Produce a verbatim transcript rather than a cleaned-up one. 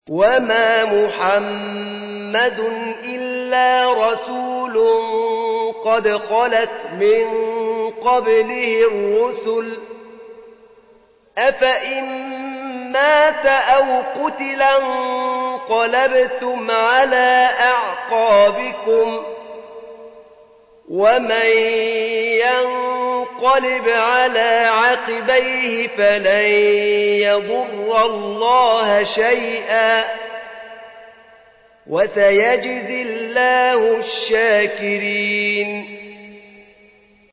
وما محمد إلا رسول قد خلت من قبله الرسل أفإن مات أو قتل انقلبتم على أعقابكم ومن ينقلب على عقبيه فلن يضر الله شيئا وسيجزي الله الشاكرين